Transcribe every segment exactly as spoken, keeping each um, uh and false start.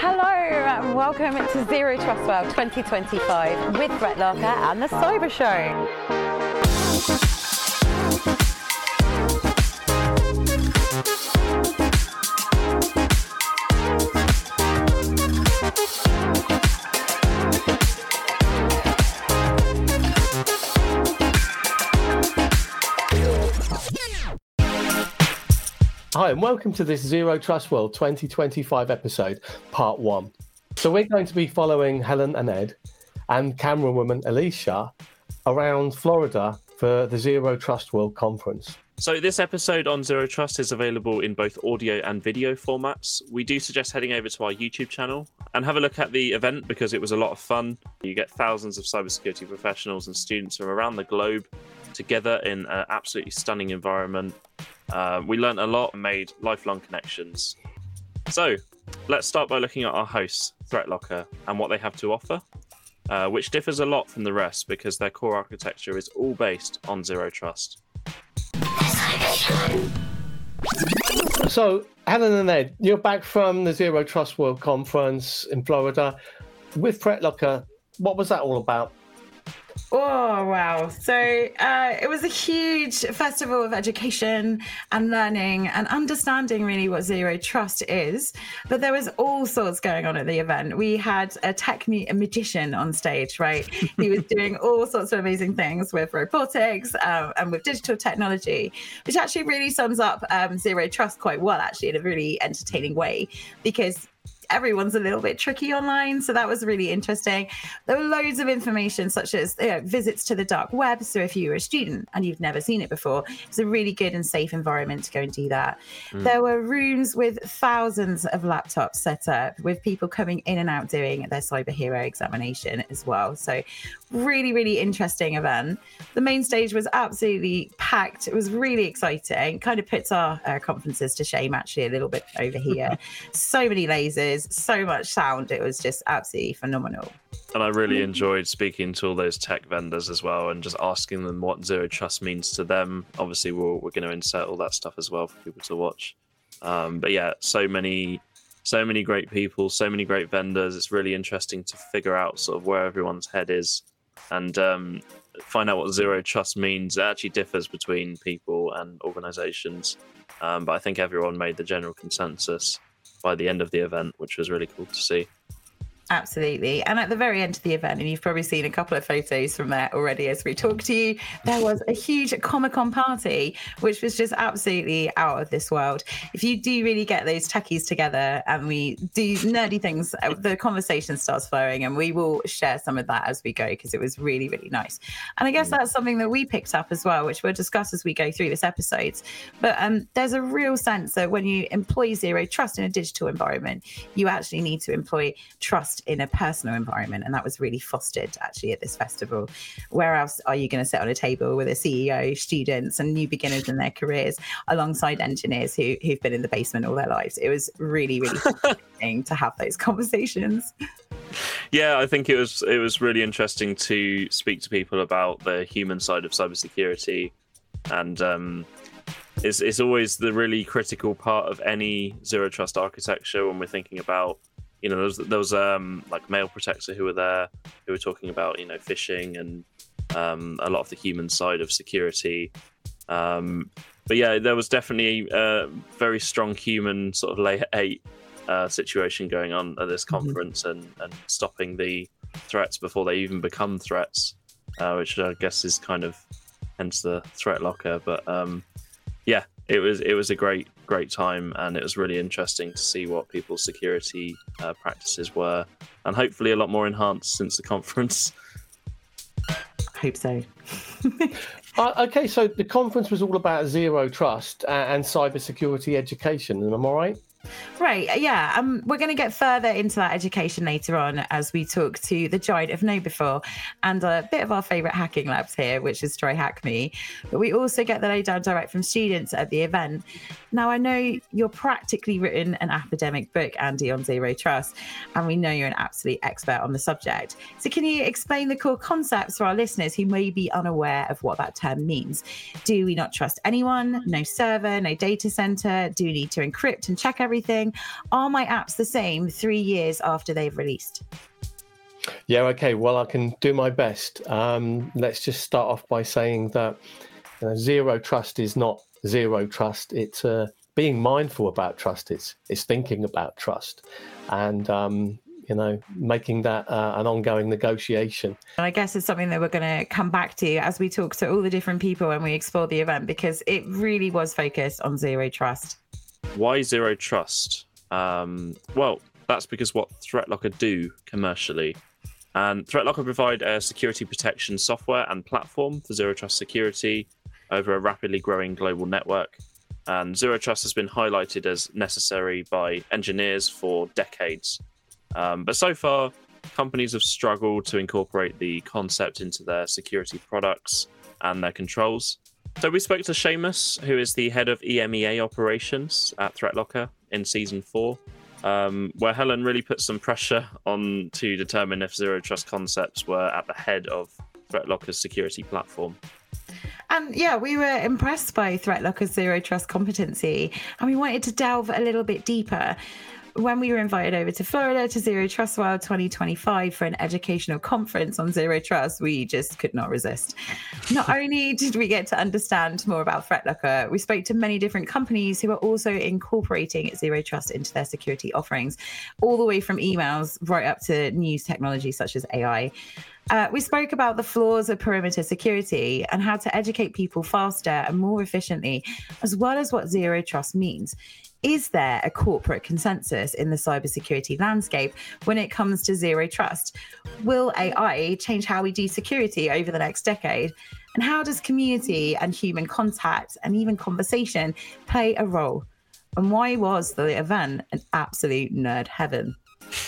Hello and welcome to Zero Trust World twenty twenty-five with ThreatLocker and the Cyber Show. Hi and welcome to this Zero Trust World twenty twenty-five episode, part one. So we're going to be following Helen and Ed and camerawoman Alicia around Florida for the Zero Trust World conference. So this episode on Zero Trust is available in both audio and video formats. We do suggest heading over to our YouTube channel and have a look at the event because it was a lot of fun. You get thousands of cybersecurity professionals and students from around the globe together in an absolutely stunning environment. Uh, we learned a lot and made lifelong connections. So let's start by looking at our hosts, ThreatLocker, and what they have to offer, uh, which differs a lot from the rest because their core architecture is all based on Zero Trust. So, Helen and Ed, you're back from the Zero Trust World conference in Florida. With ThreatLocker, what was that all about? Oh, wow. So uh, it was a huge festival of education and learning and understanding really what Zero Trust is. But there was all sorts going on at the event. We had a tech mu- a magician on stage, right? He was doing all sorts of amazing things with robotics um, and with digital technology, which actually really sums up um, Zero Trust quite well, actually, in a really entertaining way, because everyone's a little bit tricky online, so that was really interesting. There were loads of information such as you know, visits to the dark web, so if you were a student and you've never seen it before, it's a really good and safe environment to go and do that. Mm. There were rooms with thousands of laptops set up with people coming in and out doing their cyber hero examination as well, so really really interesting event. The main stage was absolutely packed. It was really exciting, kind of puts our uh, conferences to shame actually a little bit over here. So many lasers, so much sound. It was just absolutely phenomenal. And I really enjoyed speaking to all those tech vendors as well and just asking them what Zero Trust means to them. Obviously, we're, we're going to insert all that stuff as well for people to watch. Um, but yeah, so many, so many great people, so many great vendors. It's really interesting to figure out sort of where everyone's head is and um, find out what Zero Trust means. It actually differs between people and organizations. Um, but I think everyone made the general consensus by the end of the event, which was really cool to see. Absolutely. And at the very end of the event, and you've probably seen a couple of photos from there already as we talk to you, there was a huge Comic-Con party, which was just absolutely out of this world. If you do really get those techies together and we do nerdy things, the conversation starts flowing, and we will share some of that as we go because it was really, really nice. And I guess that's something that we picked up as well, which we'll discuss as we go through this episode. But um, there's a real sense that when you employ Zero Trust in a digital environment, you actually need to employ trust in a personal environment, and that was really fostered actually at this festival. Where else are you going to sit on a table with a C E O, students and new beginners in their careers alongside engineers who, who've been in the basement all their lives? It was really really interesting to have those conversations. Yeah, I think it was it was really interesting to speak to people about the human side of cybersecurity, and um it's, it's always the really critical part of any Zero Trust architecture when we're thinking about, you know, there was, there was um, like Mail Protector who were there, who were talking about, you know, phishing and um, a lot of the human side of security. Um, but yeah, there was definitely a very strong human sort of layer eight uh, situation going on at this conference, mm-hmm. and, and stopping the threats before they even become threats, uh, which I guess is kind of hence the ThreatLocker. But um, yeah, it was it was a great great time, and it was really interesting to see what people's security uh, practices were, and hopefully a lot more enhanced since the conference. I hope so. uh, okay, so the conference was all about Zero Trust and, and cybersecurity education, am I right? Right, yeah. Um, we're going to get further into that education later on as we talk to the giant of KnowBe4 and a bit of our favourite hacking labs here, which is Try Hack Me. But we also get the lowdown direct from students at the event. Now, I know you're practically written an academic book, Andy, on Zero Trust, and we know you're an absolute expert on the subject. So can you explain the core concepts for our listeners who may be unaware of what that term means? Do we not trust anyone? No server, no data center? Do we need to encrypt and check everything? everything? Are my apps the same three years after they've released? Yeah, okay. Well, I can do my best. Um, let's just start off by saying that uh, zero trust is not zero trust. It's uh, being mindful about trust. It's, it's thinking about trust and, um, you know, making that uh, an ongoing negotiation. And I guess it's something that we're going to come back to as we talk to all the different people when we explore the event, because it really was focused on zero trust. Why zero trust? Um, well, that's because what ThreatLocker do commercially. And ThreatLocker provide a security protection software and platform for zero trust security over a rapidly growing global network. And zero trust has been highlighted as necessary by engineers for decades. Um, but so far, companies have struggled to incorporate the concept into their security products and their controls. So we spoke to Seamus, who is the head of E M E A operations at ThreatLocker in season four. Um, where Helen really put some pressure on to determine if zero trust concepts were at the head of ThreatLocker's security platform. And yeah, we were impressed by ThreatLocker's zero trust competency, and we wanted to delve a little bit deeper. When we were invited over to Florida to Zero Trust World twenty twenty-five for an educational conference on zero trust, we just could not resist. Not only did we get to understand more about ThreatLocker, we spoke to many different companies who are also incorporating zero trust into their security offerings, all the way from emails right up to new technology such as A I. Uh, we spoke about the flaws of perimeter security and how to educate people faster and more efficiently, as well as what zero trust means. Is there a corporate consensus in the cybersecurity landscape when it comes to zero trust? Will A I change how we do security over the next decade? And how does community and human contact and even conversation play a role? And why was the event an absolute nerd heaven?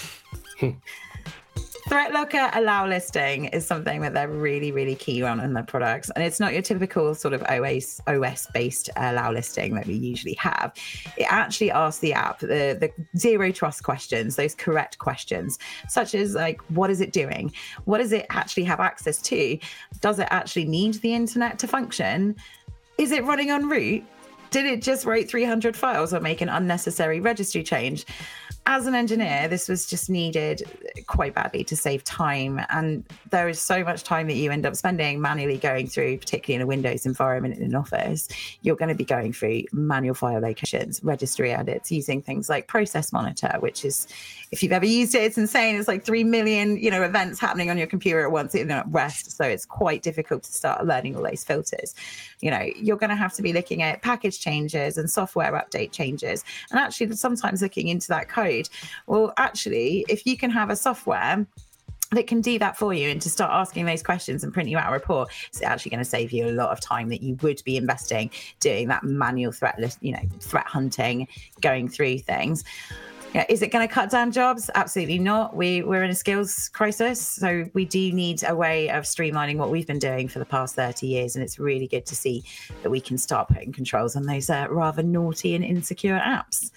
ThreatLocker allow listing is something that they're really, really keen on in their products. And it's not your typical sort of O S, O S-based allow listing that we usually have. It actually asks the app the, the zero trust questions, those correct questions, such as like, what is it doing? What does it actually have access to? Does it actually need the internet to function? Is it running en route? Did it just write three hundred files or make an unnecessary registry change? As an engineer, this was just needed quite badly to save time. And there is so much time that you end up spending manually going through, particularly in a Windows environment in an office. You're going to be going through manual file locations, registry edits, using things like Process Monitor, which is, if you've ever used it, it's insane. It's like three million, you know, events happening on your computer at once in at rest. So it's quite difficult to start learning all those filters. You know, you're going to have to be looking at package changes and software update changes, and actually sometimes looking into that code. Well, actually, if you can have a software that can do that for you and to start asking those questions and print you out a report, it's actually going to save you a lot of time that you would be investing doing that manual threat list, you know, threat hunting, going through things. Yeah, is it going to cut down jobs? Absolutely not. We, we're in a skills crisis, so we do need a way of streamlining what we've been doing for the past thirty years, and it's really good to see that we can start putting controls on those uh, rather naughty and insecure apps.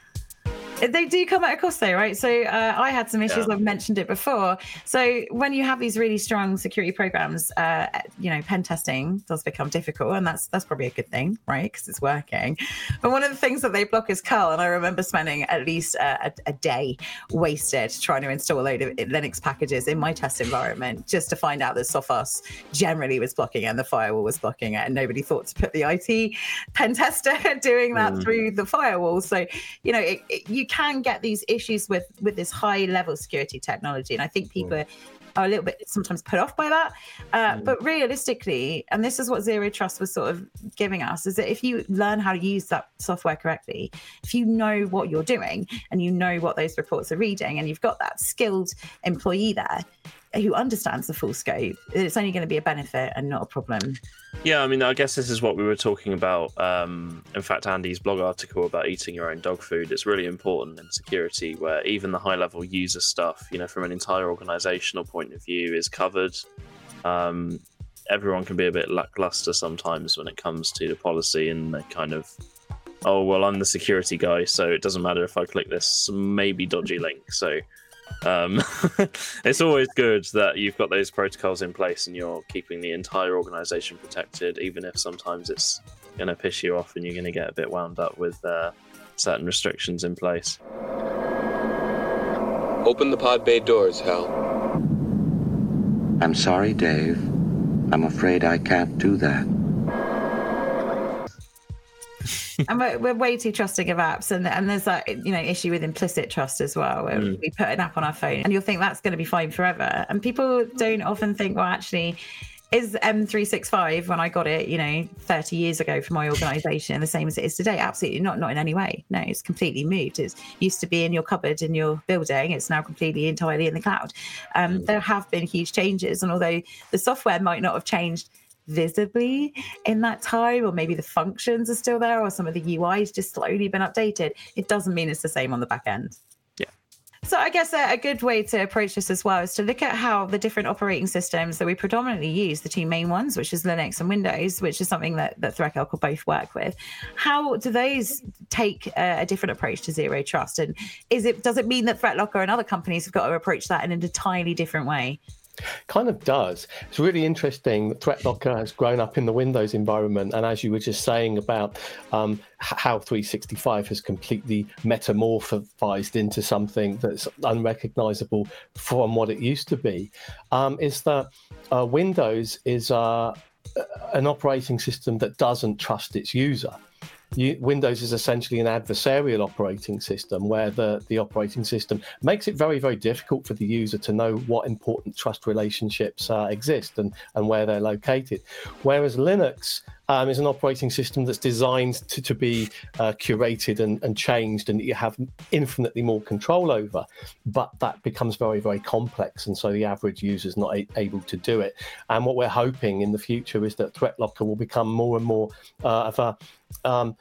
They do come at a cost though, right? So uh, I had some issues, yeah. I've mentioned it before. So when you have these really strong security programs, uh, you know, pen testing does become difficult, and that's that's probably a good thing, right? Because it's working. But one of the things that they block is curl, and I remember spending at least a, a, a day wasted trying to install a load of Linux packages in my test environment just to find out that Sophos generally was blocking it and the firewall was blocking it, and nobody thought to put the I T pen tester doing that mm. through the firewall. So, you know, it, it, you can get these issues with with this high level security technology, and I think people mm. are a little bit sometimes put off by that, uh, mm. but realistically, and this is what zero trust was sort of giving us, is that if you learn how to use that software correctly, if you know what you're doing and you know what those reports are reading, and you've got that skilled employee there who understands the full scope, it's only going to be a benefit and not a problem. Yeah, I mean, I guess this is what we were talking about. Um, in fact, Andy's blog article about eating your own dog food is really important in security, where even the high-level user stuff, you know, from an entire organizational point of view, is covered. Um, everyone can be a bit lackluster sometimes when it comes to the policy, and they kind of, oh, well, I'm the security guy, so it doesn't matter if I click this maybe dodgy link. So um, it's always good that you've got those protocols in place and you're keeping the entire organization protected, even if sometimes it's going to piss you off and you're going to get a bit wound up with uh, certain restrictions in place. Open the pod bay doors, Hal. I'm sorry, Dave. I'm afraid I can't do that. And we're, we're way too trusting of apps, and and there's that you know issue with implicit trust as well, where mm. we put an app on our phone and you'll think that's going to be fine forever, and people don't often think, well, actually, is M three sixty-five when I got it, you know, thirty years ago for my organisation, the same as it is today? Absolutely not, not in any way. No, it's completely moved. It used to be in your cupboard in your building. It's now completely entirely in the cloud. Um, mm. There have been huge changes, and although the software might not have changed visibly in that time, or maybe the functions are still there, or some of the U I has just slowly been updated, it doesn't mean it's the same on the back end. Yeah. So I guess a, a good way to approach this as well is to look at how the different operating systems that we predominantly use, the two main ones, which is Linux and Windows, which is something that, that ThreatLocker will both work with, how do those take a, a different approach to zero trust? And is it does it mean that ThreatLocker and other companies have got to approach that in an entirely different way? Kind of does. It's really interesting. ThreatLocker has grown up in the Windows environment, and as you were just saying about um, how three sixty-five has completely metamorphized into something that's unrecognizable from what it used to be, um, is that uh, Windows is uh, an operating system that doesn't trust its user. You, Windows is essentially an adversarial operating system where the, the operating system makes it very, very difficult for the user to know what important trust relationships uh, exist and, and where they're located. Whereas Linux um, is an operating system that's designed to, to be uh, curated and, and changed, and you have infinitely more control over. But that becomes very, very complex, and so the average user is not a- able to do it. And what we're hoping in the future is that ThreatLocker will become more and more uh, of a Um,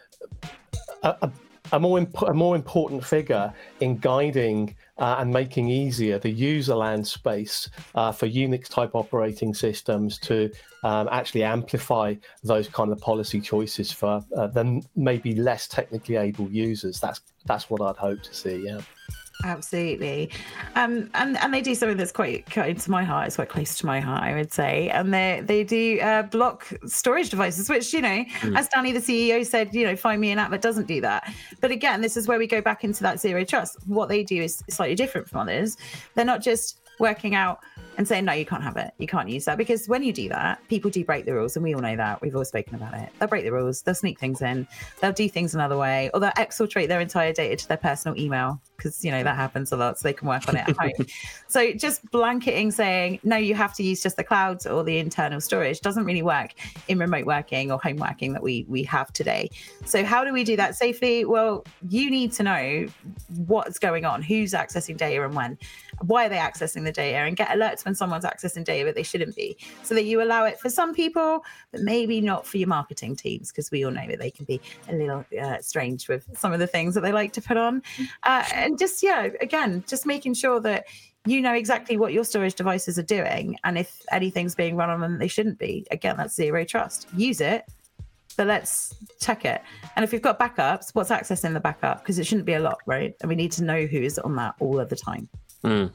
a, a, a more imp- a more important figure in guiding uh, and making easier the user land space uh, for Unix type operating systems to um, actually amplify those kind of policy choices for uh, the maybe less technically able users. That's that's what I'd hope to see. Yeah. Absolutely. Um, and, and they do something that's quite close to my heart. It's quite close to my heart, I would say. And they they do uh, block storage devices, which, you know, mm. as Danny, the C E O, said, you know, find me an app that doesn't do that. But again, this is where we go back into that zero trust. What they do is slightly different from others. They're not just working out and saying, no, you can't have it. You can't use that. Because when you do that, people do break the rules. And we all know that. We've all spoken about it. They'll break the rules. They'll sneak things in. They'll do things another way. Or they'll exfiltrate their entire data to their personal email. Because, you know, that happens a lot. So they can work on it at home. So just blanketing saying, no, you have to use just the clouds or the internal storage doesn't really work in remote working or home working that we, we have today. So how do we do that safely? Well, you need to know what's going on, who's accessing data and when. Why are they accessing the data, and get alerts when someone's accessing data that they shouldn't be, so that you allow it for some people, but maybe not for your marketing teams, because we all know that they can be a little uh, strange with some of the things that they like to put on. Uh, and just, yeah, again, just making sure that you know exactly what your storage devices are doing, and if anything's being run on them they shouldn't be. Again, that's zero trust. Use it, but let's check it. And if you've got backups, what's accessing the backup? Because it shouldn't be a lot, right? And we need to know who is on that all of the time. Mm.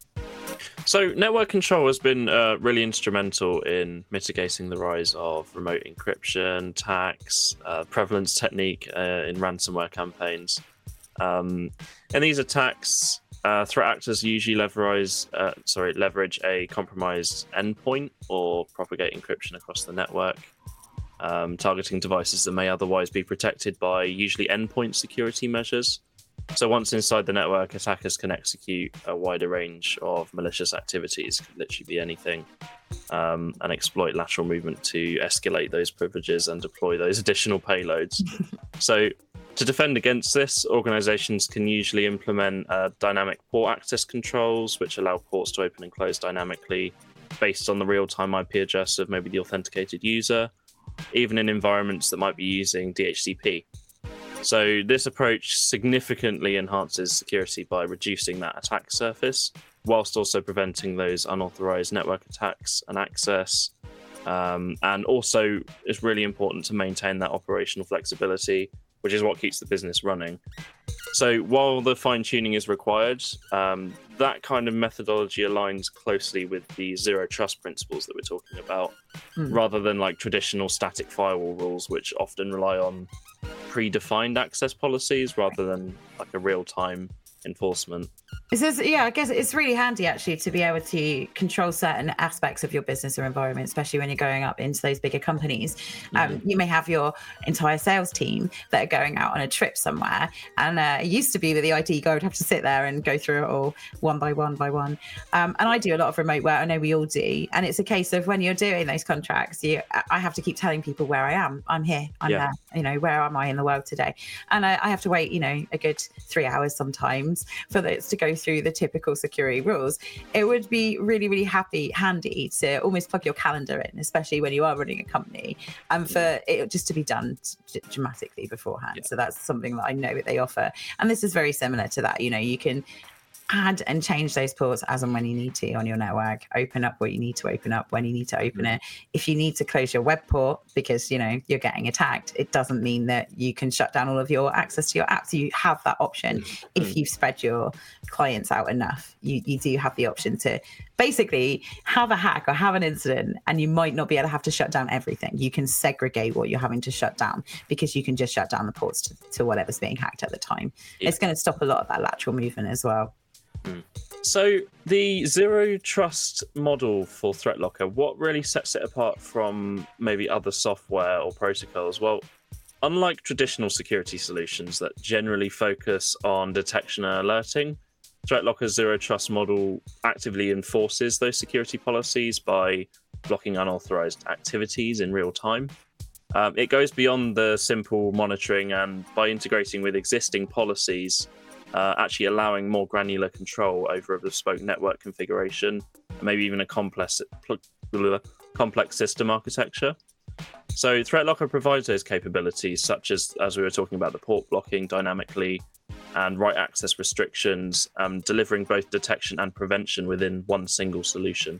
So network control has been uh, really instrumental in mitigating the rise of remote encryption, attacks, uh, prevalence technique uh, in ransomware campaigns. Um, in these attacks, uh, threat actors usually leverage, uh, sorry, leverage a compromised endpoint or propagate encryption across the network, um, targeting devices that may otherwise be protected by usually endpoint security measures. So once inside the network, attackers can execute a wider range of malicious activities, could literally be anything, um, and exploit lateral movement to escalate those privileges and deploy those additional payloads. So to defend against this, organizations can usually implement uh, dynamic port access controls, which allow ports to open and close dynamically based on the real-time I P address of maybe the authenticated user, even in environments that might be using D H C P. So this approach significantly enhances security by reducing that attack surface, whilst also preventing those unauthorized network attacks and access. Um, and also, it's really important to maintain that operational flexibility which is what keeps the business running. So while the fine-tuning is required, um, that kind of methodology aligns closely with the zero trust principles that we're talking about, mm. rather than like traditional static firewall rules, which often rely on predefined access policies rather than like a real-time enforcement. It says, yeah, I guess it's really handy actually to be able to control certain aspects of your business or environment, especially when you're going up into those bigger companies. Mm-hmm. Um, you may have your entire sales team that are going out on a trip somewhere. And uh, it used to be that the I T guy would have to sit there and go through it all one by one by one. Um, and I do a lot of remote work. I know we all do. And it's a case of when you're doing those contracts, you, I have to keep telling people where I am. I'm here. I'm yeah. there. You know, where am I in the world today? And I, I have to wait, you know, a good three hours sometimes for this to go through the typical security rules. It would be really, really happy, handy to almost plug your calendar in, especially when you are running a company, and for it just to be done d- dramatically beforehand. Yeah. So that's something that I know that they offer. And this is very similar to that. You know, you can add and change those ports as and when you need to on your network, open up what you need to open up when you need to open mm. it. If you need to close your web port because, you know, you're getting attacked, it doesn't mean that you can shut down all of your access to your apps. You have that option. Mm. If you spread your clients out enough, you, you do have the option to basically have a hack or have an incident, and you might not be able to have to shut down everything. You can segregate what you're having to shut down because you can just shut down the ports to, to whatever's being hacked at the time. Yeah. It's going to stop a lot of that lateral movement as well. So the zero trust model for ThreatLocker, what really sets it apart from maybe other software or protocols? Well, unlike traditional security solutions that generally focus on detection and alerting, ThreatLocker's zero trust model actively enforces those security policies by blocking unauthorized activities in real time. Um, it goes beyond the simple monitoring, and by integrating with existing policies, Uh, actually allowing more granular control over a bespoke network configuration, and maybe even a complex complex system architecture. So ThreatLocker provides those capabilities, such as, as we were talking about, the port blocking dynamically and right access restrictions, um, delivering both detection and prevention within one single solution.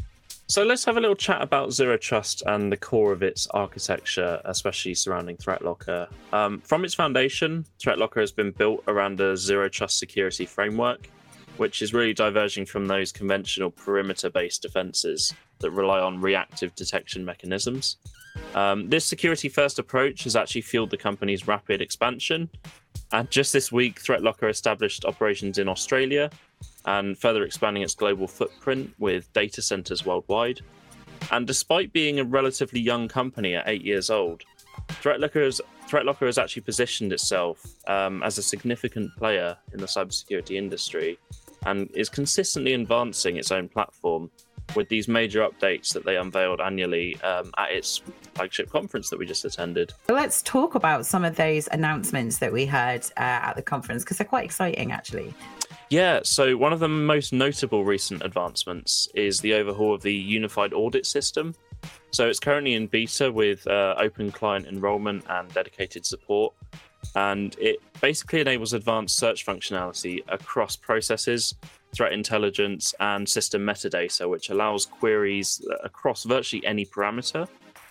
So let's have a little chat about Zero Trust and the core of its architecture, especially surrounding ThreatLocker. Um, from its foundation, ThreatLocker has been built around a Zero Trust security framework, which is really diverging from those conventional perimeter-based defenses that rely on reactive detection mechanisms. Um, this security-first approach has actually fueled the company's rapid expansion. And just this week, ThreatLocker established operations in Australia and further expanding its global footprint with data centers worldwide. And despite being a relatively young company at eight years old, ThreatLocker has, ThreatLocker has actually positioned itself um, as a significant player in the cybersecurity industry and is consistently advancing its own platform with these major updates that they unveiled annually um, at its flagship conference that we just attended. Let's talk about some of those announcements that we heard uh, at the conference, because they're quite exciting, actually. Yeah, so one of the most notable recent advancements is the overhaul of the unified audit system. So it's currently in beta with uh, open client enrollment and dedicated support. And it basically enables advanced search functionality across processes, threat intelligence, and system metadata, which allows queries across virtually any parameter.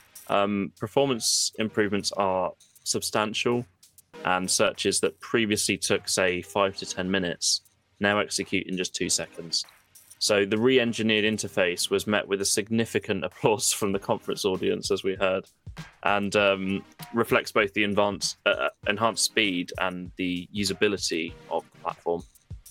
Um, performance improvements are substantial, and searches that previously took, say, five to ten minutes now execute in just two seconds. So the re-engineered interface was met with a significant applause from the conference audience, as we heard, and um, reflects both the advanced, uh, enhanced speed and the usability of the platform.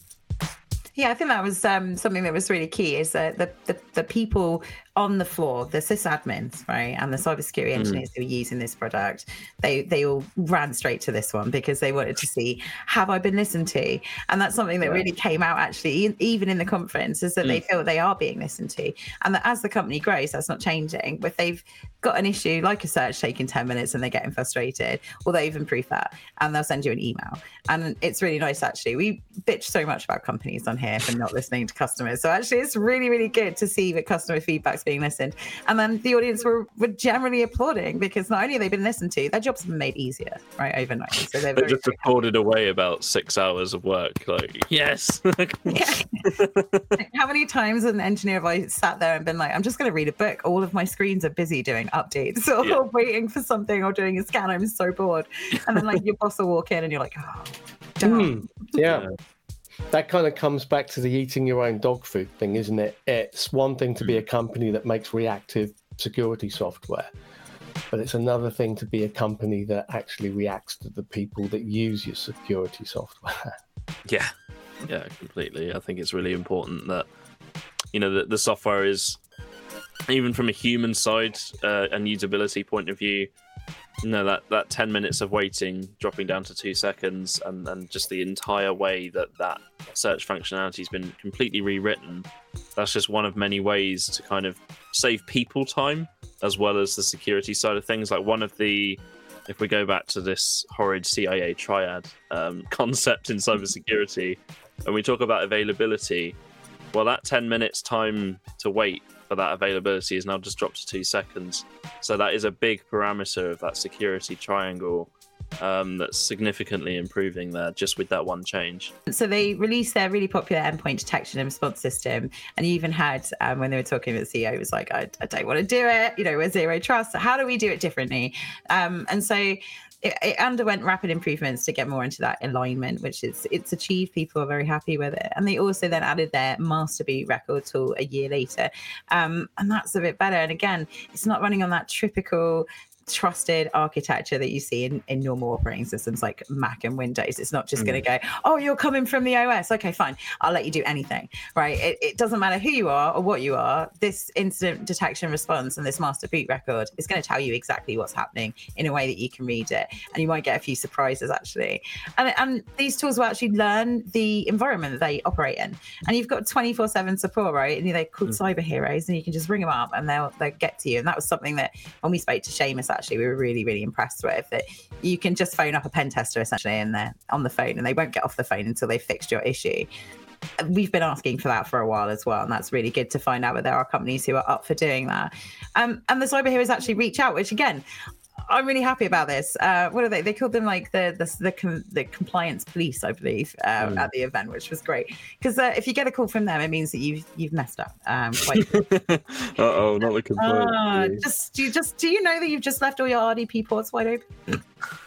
Yeah, I think that was um, something that was really key, is that the, the, the people on the floor, the sysadmins, right, and the cybersecurity engineers mm. who were using this product, they they all ran straight to this one because they wanted to see, have I been listened to? And that's something that yeah. really came out, actually, even in the conference, is that mm. they feel they are being listened to. And that as the company grows, that's not changing. But they've got an issue like a search taking ten minutes and they're getting frustrated, or they've improved that and they'll send you an email. And it's really nice, actually. We bitch so much about companies on here for not listening to customers. So actually, it's really, really good to see that customer feedback's being listened. And then the audience were, were generally applauding, because not only have they been listened to, their jobs have been made easier, right, overnight. So they're they very just applauded away about six hours of work. Like, yes. Yeah. How how many times as an engineer have I sat there and been like, I'm just going to read a book. All of my screens are busy doing updates or Yeah. waiting for something or doing a scan. I'm so bored. And then like your boss will walk in and you're like, oh, damn. Mm, yeah. That kind of comes back to the eating your own dog food thing, isn't it? It's one thing to be a company that makes reactive security software, but it's another thing to be a company that actually reacts to the people that use your security software. Yeah, yeah, completely. I think it's really important that, you know, that the software is, even from a human side uh, and usability point of view, you know, that, that ten minutes of waiting dropping down to two seconds and, and just the entire way that that search functionality has been completely rewritten, that's just one of many ways to kind of save people time as well as the security side of things. Like one of the, if we go back to this horrid C I A triad um, concept in cybersecurity, and we talk about availability, well, that ten minutes time to wait for that availability is now just dropped to two seconds. So that is a big parameter of that security triangle um, that's significantly improving there just with that one change. So they released their really popular endpoint detection and response system. And you even had, um, when they were talking with the C E O, it was like, I, I don't want to do it. You know, we're zero trust. So how do we do it differently? Um, and so It, it underwent rapid improvements to get more into that alignment, which is it's achieved. People are very happy with it, and they also then added their master boot record tool a year later, um, and that's a bit better. And again, it's not running on that typical trusted architecture that you see in, in normal operating systems like Mac and Windows. It's not just mm. going to go, oh, you're coming from the iOS. Okay, fine. I'll let you do anything, right? It, it doesn't matter who you are or what you are. This incident detection response and this master boot record is going to tell you exactly what's happening in a way that you can read it. And you might get a few surprises, actually. And, and these tools will actually learn the environment that they operate in. And you've got twenty-four seven support, right? And they're called mm. cyber heroes, and you can just ring them up and they'll, they'll get to you. And that was something that when we spoke to Seamus, actually, we were really, really impressed with, that you can just phone up a pen tester essentially and they're on the phone and they won't get off the phone until they've fixed your issue. We've been asking for that for a while as well, and that's really good to find out that there are companies who are up for doing that. Um, and the cyber heroes actually reach out, which again, I'm really happy about this. Uh, what are they? They called them like the the the, com- the compliance police, I believe, uh, mm. at the event, which was great. Because uh, if you get a call from them, it means that you've you've messed up. Um, quite uh oh, not the compliance. Uh, just do you just do you know that you've just left all your R D P ports wide open?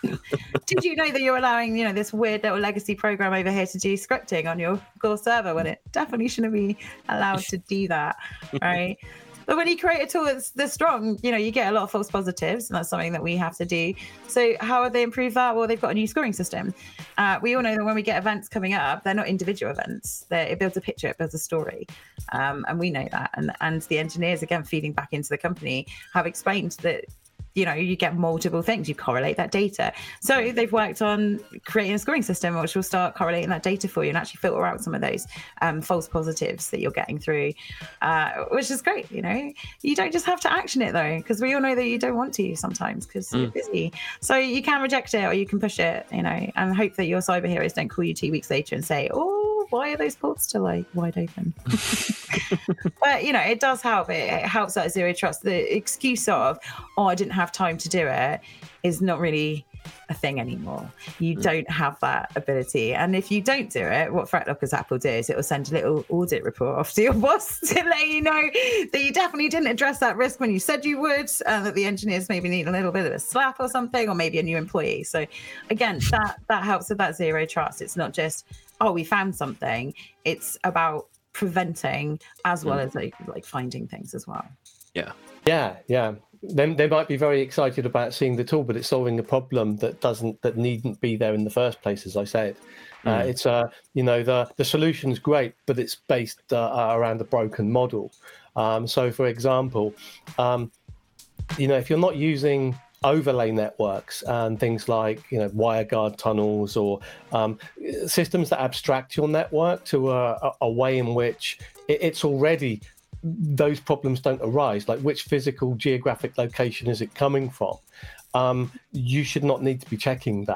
Did you know that you're allowing, you know, this weird little legacy program over here to do scripting on your core server when it definitely shouldn't be allowed to do that, right? But when you create a tool that's this strong, you know, you get a lot of false positives, and that's something that we have to do. So how would they improve that? Well, they've got a new scoring system. Uh, we all know that when we get events coming up, they're not individual events. They're, it builds a picture, it builds a story. Um, and we know that. And, and the engineers, again, feeding back into the company, have explained that, you know, you get multiple things, you correlate that data. So they've worked on creating a scoring system which will start correlating that data for you and actually filter out some of those um, false positives that you're getting through, uh, which is great. You know, you don't just have to action it though, because we all know that you don't want to sometimes because mm. you're busy. So you can reject it or you can push it, you know, and hope that your cyber heroes don't call you two weeks later and say, oh, why are those ports still like wide open? But, you know, it does help. It, it helps that zero trust. The excuse of, oh, I didn't have time to do it is not really a thing anymore. You mm. don't have that ability. And if you don't do it, what ThreatLocker's app will do is it will send a little audit report off to your boss to let you know that you definitely didn't address that risk when you said you would, and that the engineers maybe need a little bit of a slap or something, or maybe a new employee. So again, that that helps with that zero trust. It's not just, oh, we found something. It's about preventing as well mm. as like, like finding things as well. Yeah. Yeah, yeah. They, they might be very excited about seeing the tool, but it's solving a problem that doesn't that needn't be there in the first place. As I said, mm. uh, it's uh, you know the the solution's great, but it's based uh, around a broken model. Um, so, for example, um, you know, if you're not using overlay networks and things like, you know, WireGuard tunnels or um, systems that abstract your network to a, a, a way in which it, it's already, those problems don't arise, like which physical geographic location is it coming from? Um, you should not need to be checking that.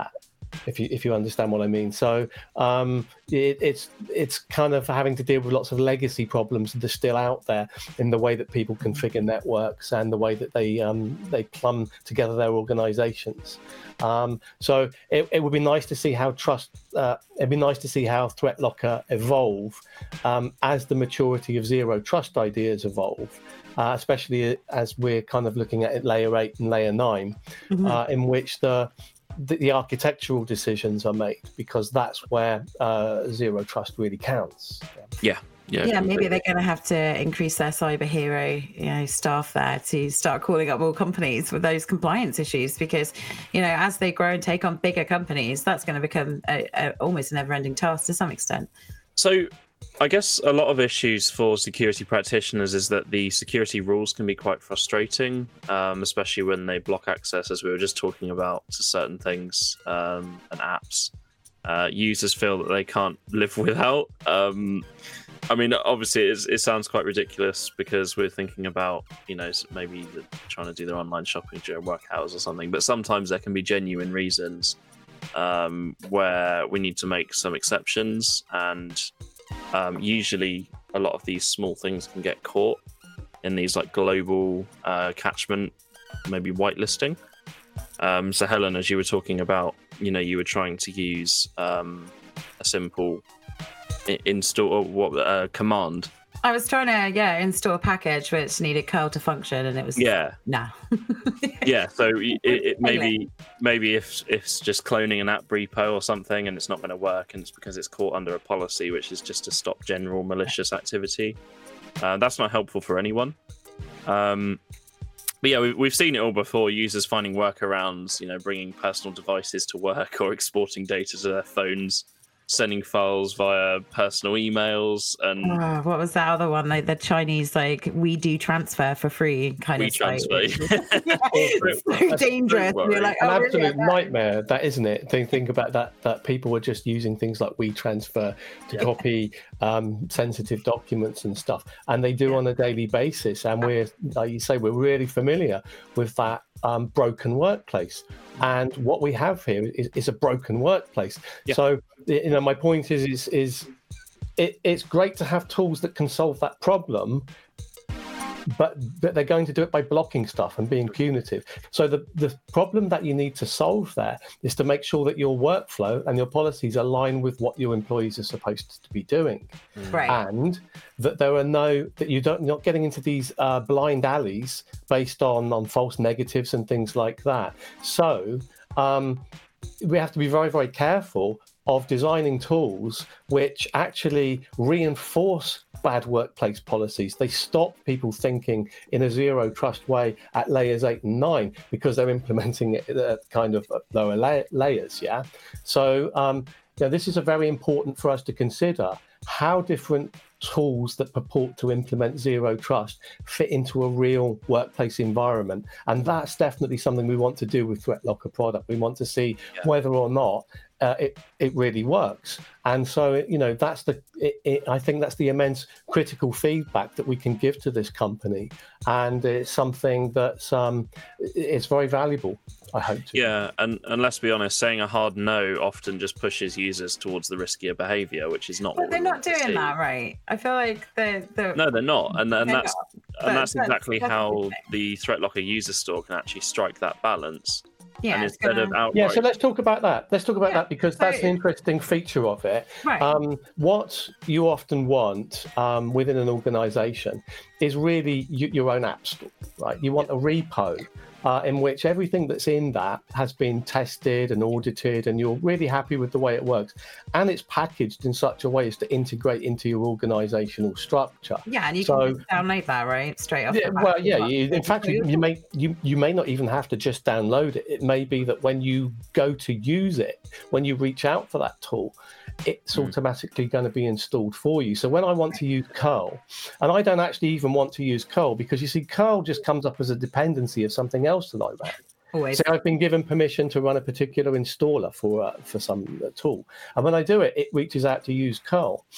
if you if you understand what I mean. So um, it, it's it's kind of having to deal with lots of legacy problems that are still out there in the way that people configure networks and the way that they um, they plumb together their organizations. Um, so it, it would be nice to see how trust. Uh, it'd be nice to see how ThreatLocker evolve um, as the maturity of zero trust ideas evolve. Uh, especially as we're kind of looking at it layer eight and layer nine, mm-hmm. uh, in which the, the the architectural decisions are made, because that's where uh, zero trust really counts. Yeah. Yeah, yeah, maybe they're going to have to increase their cyber hero, you know, staff there to start calling up more companies with those compliance issues, because, you know, as they grow and take on bigger companies, that's going to become a, a, almost a never-ending task to some extent. So I guess a lot of issues for security practitioners is that the security rules can be quite frustrating, um, especially when they block access, as we were just talking about, to certain things um, and apps. Uh, users feel that they can't live without. Um, I mean, obviously, it's, it sounds quite ridiculous because we're thinking about, you know, maybe trying to do their online shopping during work hours or something. But sometimes there can be genuine reasons um, where we need to make some exceptions. And um, usually a lot of these small things can get caught in these like global uh, catchment, maybe whitelisting. Um, so, Helen, as you were talking about, you know, you were trying to use um, a simple install or what uh, command. I was trying to yeah install a package which needed curl to function, and it was yeah nah. yeah so it, it maybe maybe if, if it's just cloning an app repo or something and it's not going to work, and it's because it's caught under a policy which is just to stop general malicious activity, uh, that's not helpful for anyone. um But yeah, we've, we've seen it all before, users finding workarounds, you know, bringing personal devices to work or exporting data to their phones, sending files via personal emails. And oh, what was that other one? Like the Chinese, like, we do transfer for free kind we of transfer. yeah, it's so dangerous. You're like, An oh, absolute really? nightmare, that isn't it? Think, think about that, that people were just using things like WeTransfer to yeah. copy um, sensitive documents and stuff. And they do yeah. on a daily basis. And we're, like you say, we're really familiar with that um, broken workplace. And what we have here is, is a broken workplace. Yeah. So, you know, my point is, is, is it, it's great to have tools that can solve that problem, but, but they're going to do it by blocking stuff and being punitive. So the, the problem that you need to solve there is to make sure that your workflow and your policies align with what your employees are supposed to be doing. Right. And that there are no, that you don't, you're not getting into these uh, blind alleys based on, on false negatives and things like that. So um, we have to be very, very careful of designing tools which actually reinforce bad workplace policies. They stop people thinking in a zero trust way at layers eight and nine because they're implementing it at kind of lower la- layers. Yeah. So um, yeah, this is a very important for us to consider how different tools that purport to implement zero trust fit into a real workplace environment. And that's definitely something we want to do with ThreatLocker product. We want to see yeah. whether or not uh, it, it really works. And so, you know, that's the, it, it, I think that's the immense critical feedback that we can give to this company. And it's something that's, um, it's very valuable, I hope to. Yeah, and, and let's be honest, saying a hard no often just pushes users towards the riskier behavior, which is not but what they're we not want to doing see. that, right? I feel like they're... they're... No, they're not. And, and they're that's not. and But that's that's- exactly that's how the thing. the ThreatLocker user store can actually strike that balance. Yeah, and it's instead gonna- of outright... Yeah, so let's talk about that. Let's talk about Yeah, that because that's so- an interesting feature of it. Right. Um, what you often want um, within an organization is really y- your own app store, right? You want a repo uh, in which everything that's in that has been tested and audited, and you're really happy with the way it works. And it's packaged in such a way as to integrate into your organizational structure. Yeah, and you So- can just download that, right? Straight off Yeah, the bat. well, yeah. You, in fact, you, you may you, you may not even have to just download it. It may be that when you go to use it, when you reach out for that tool, it's Mm. automatically going to be installed for you. So when I want to use curl, and I don't actually even want to use curl because you see, curl just comes up as a dependency of something else that I ran. Always. So I've been given permission to run a particular installer for uh, for some uh, tool, and when I do it, it reaches out to use curl.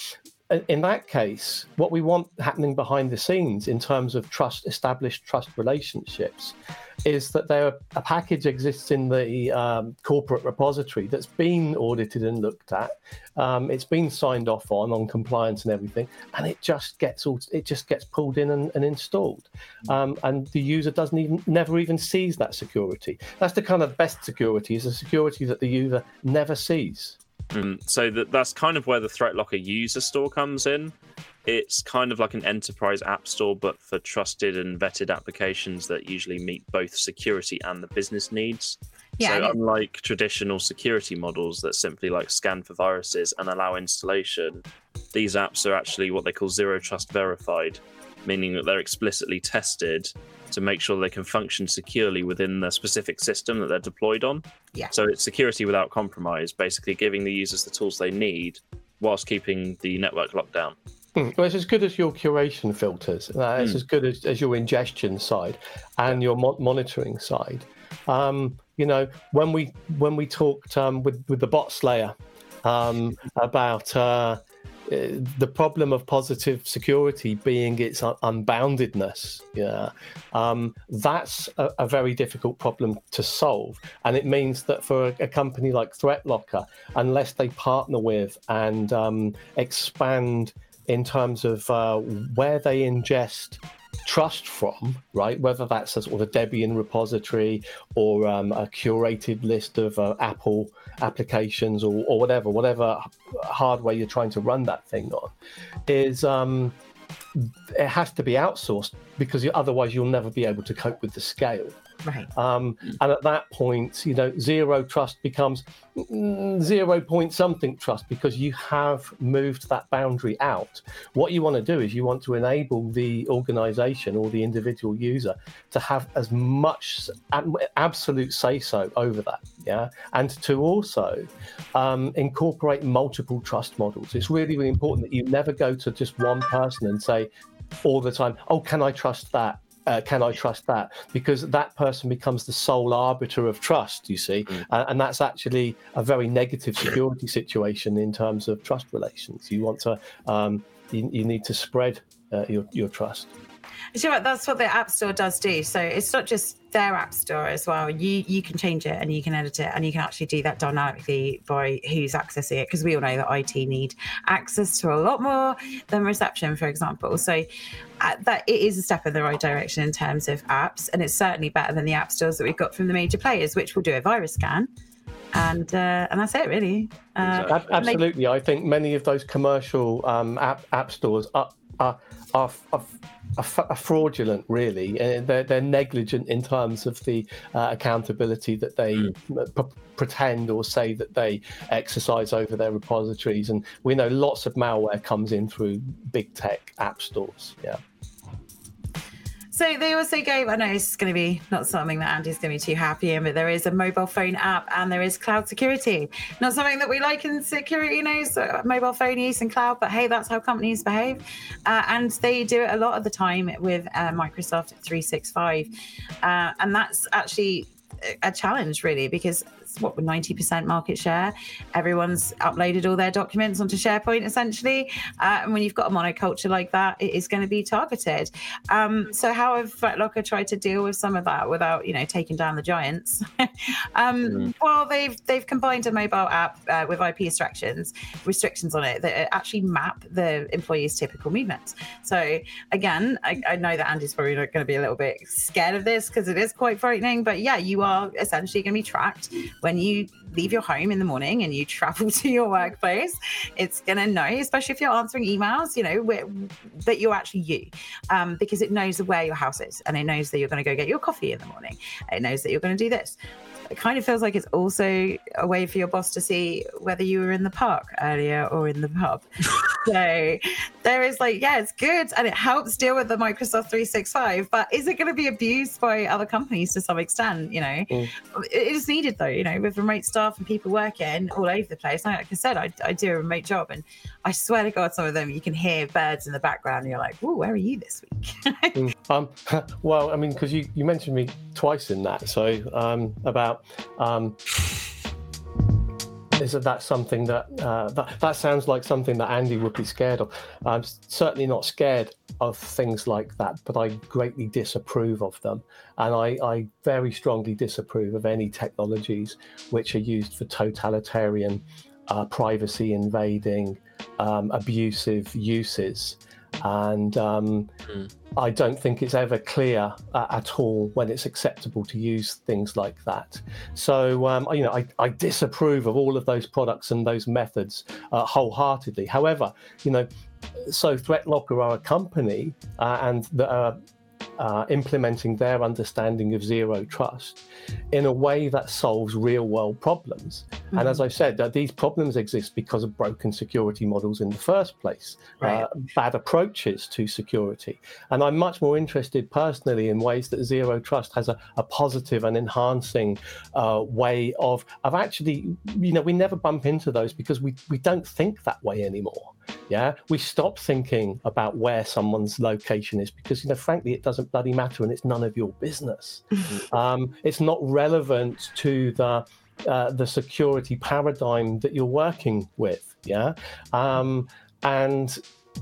in that case, what we want happening behind the scenes in terms of trust, established trust relationships, is that there a package exists in the um, corporate repository that's been audited and looked at. Um, it's been signed off on on compliance and everything, and it just gets all, it just gets pulled in and, and installed, um, and the user doesn't even never even sees that security. That's the kind of best security, is a security that the user never sees. Mm, so that that's kind of where the ThreatLocker user store comes in. It's kind of like an enterprise app store, but for trusted and vetted applications that usually meet both security and the business needs. Yeah, so unlike traditional security models that simply like scan for viruses and allow installation, these apps are actually what they call zero trust verified, meaning that they're explicitly tested to make sure they can function securely within the specific system that they're deployed on. Yeah. So it's security without compromise, basically giving the users the tools they need whilst keeping the network locked down. Mm. Well, it's as good as your curation filters. Uh, it's Mm. as good as, as your ingestion side and your mo- monitoring side. Um, you know, when we when we talked um, with with the bot slayer um, about uh, the problem of positive security being its un- unboundedness, yeah, um, that's a, a very difficult problem to solve, and it means that for a, a company like ThreatLocker, unless they partner with and um, expand in terms of uh, where they ingest trust from, right? Whether that's a sort of a Debian repository or um, a curated list of uh, Apple applications or, or whatever, whatever hardware you're trying to run that thing on, is um, it has to be outsourced, because you, otherwise you'll never be able to cope with the scale. Right. Um, and at that point, you know, zero trust becomes mm, zero point something trust, because you have moved that boundary out. What you want to do is you want to enable the organization or the individual user to have as much absolute say-so over that, yeah, and to also um, incorporate multiple trust models. It's really, really important that you never go to just one person and say all the time, oh, can I trust that? Uh, can I trust that? Because that person becomes the sole arbiter of trust, you see, mm. uh, and that's actually a very negative security situation in terms of trust relations. You want to, um, you, you need to spread uh, your your trust. You know what? That's what the App Store does do. So it's not just their App Store as well. You you can change it and you can edit it, and you can actually do that dynamically by who's accessing it, because we all know that I T need access to a lot more than reception, for example. So uh, that it is a step in the right direction in terms of apps, and it's certainly better than the app stores that we've got from the major players, which will do a virus scan. And uh, and that's it, really. Uh, Absolutely, they... I think many of those commercial um, app app stores are are are, are, are fraudulent. Really, and they're they're negligent in terms of the uh, accountability that they mm. p- pretend or say that they exercise over their repositories. And we know lots of malware comes in through big tech app stores. Yeah. So they also gave, I know it's going to be not something that Andy's going to be too happy in, but there is a mobile phone app and there is cloud security. Not something that we like in security, you know, so mobile phone use and cloud, but hey, that's how companies behave. Uh, and they do it a lot of the time with uh, Microsoft three sixty-five. Uh, and that's actually a challenge, really, because it's what, ninety percent market share. Everyone's uploaded all their documents onto SharePoint, essentially. Uh, and when you've got a monoculture like that, it is going to be targeted. Um, so how have ThreatLocker tried to deal with some of that without, you know, taking down the giants? um, mm. Well, they've they've combined a mobile app uh, with I P restrictions, restrictions on it that actually map the employee's typical movements. So again, I, I know that Andy's probably going to be a little bit scared of this because it is quite frightening. But yeah, you are essentially going to be tracked when you leave your home in the morning and you travel to your workplace. It's going to know, especially if you're answering emails, you know, where, that you're actually you, um, because it knows where your house is, and it knows that you're going to go get your coffee in the morning. It knows that you're going to do this. It kind of feels like it's also a way for your boss to see whether you were in the park earlier or in the pub. So there is like, yeah, it's good. And it helps deal with the Microsoft three sixty-five, but is it going to be abused by other companies to some extent? You know, mm. it is needed though, you know, with remote staff and people working all over the place. Like I said, I, I do a remote job, and I swear to God, some of them, you can hear birds in the background and you're like, "Ooh, where are you this week?" mm. um, well, I mean, because you, you mentioned me twice in that. So um, about Um, is that that's something that, uh, that that sounds like something that Andy would be scared of. I'm certainly not scared of things like that, but I greatly disapprove of them, and I, I very strongly disapprove of any technologies which are used for totalitarian, uh, privacy invading, um, abusive uses. And um, mm. I don't think it's ever clear uh, at all when it's acceptable to use things like that. So, um, you know, I, I disapprove of all of those products and those methods uh, wholeheartedly. However, you know, so ThreatLocker are a company uh, and that are uh, implementing their understanding of zero trust in a way that solves real world problems. Mm-hmm. And as I said, uh, these problems exist because of broken security models in the first place, right. uh, bad approaches to security. And I'm much more interested personally in ways that zero trust has a, a positive and enhancing uh, way of, of actually, you know, we never bump into those because we, we don't think that way anymore. Yeah, we stop thinking about where someone's location is because, you know, frankly, it doesn't bloody matter and it's none of your business. um, it's not relevant to the uh, the security paradigm that you're working with. Yeah, um, and